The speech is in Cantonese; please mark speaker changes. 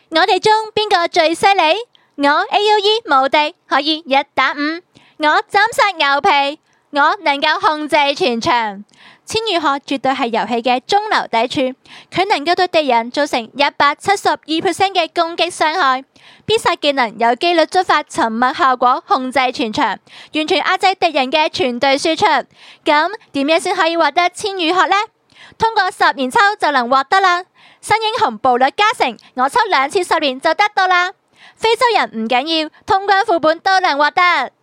Speaker 1: 我哋中邊個最犀利？我 AOE 無敵，可以1打5。我斬殺牛皮，我能夠控制全場。千羽鶴絕對係遊戲嘅中流砥柱，佢能夠對敵人造成172% 嘅攻擊傷害。必殺技能有機率觸發沉默效果，控制全場，完全壓制敵人嘅全隊輸出。咁點樣先可以獲得千羽鶴呢？通過10連抽就能獲得啦。新英雄步率加成，我抽2次10連就得到啦。非洲人唔緊要，通關副本都能獲得。